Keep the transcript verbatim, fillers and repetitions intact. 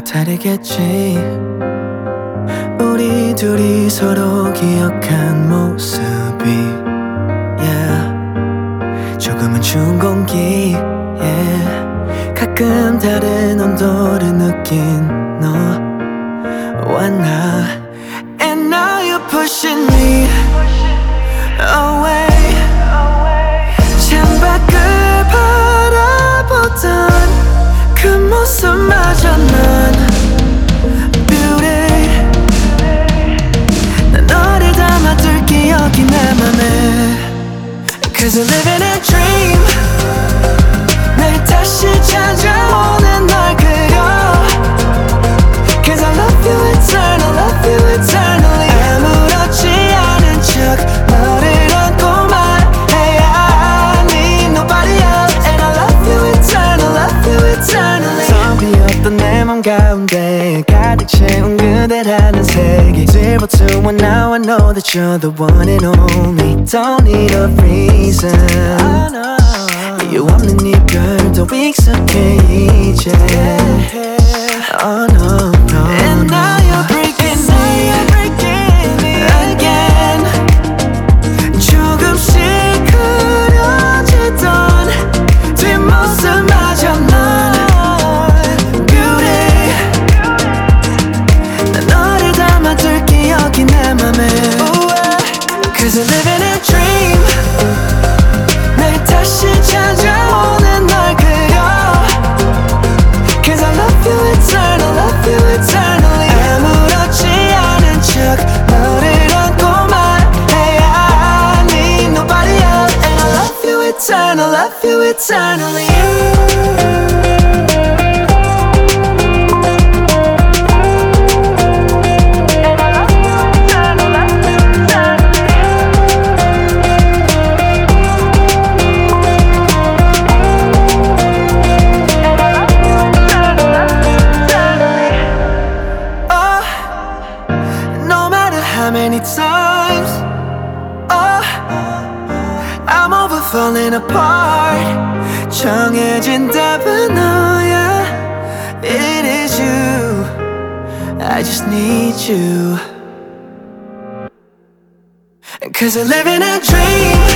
다르겠지. 우리 둘이 서로 기억한 모습이 yeah. 조금은 추운 공기 yeah. 가끔 다른 온도를 느낀 너와 나. And now you're pushing me away. 창밖을 바라보던 그 모습마저 난 beauty. 난 너를 담아둘 기억이 내 맘에. Cause I live in a dream. 날 다시 찾아오는 널 그려. Cause I love you eternal, love you eternally. 아무렇지 않은 척 너를 안고 말해. I need nobody else. And I love you eternal, love you eternally. 텅 비었던 내 맘 가운데 가득 채운 그대라는 세계. zero to one now I know that you're the one and only. Don't need a reason. You 없는 이별도 익숙해 이제. Oh no, no. And now you're breaking me, breaking me again. 조금씩 그려지던 뒷모습마저 넌 beauty. 난 너를 담아둘 기억이 내 맘에. Cause I live in a dream. 날 다시 찾아오는 널 그려. Cause I love you eternal, love you eternally. 아무렇지 않은 척 너를 안고 말해. I need nobody else. And I love you eternal, love you eternally. How many times, oh, I'm over falling apart. 정해진 답은 너야. It is you. I just need you. Cause I live in a dream.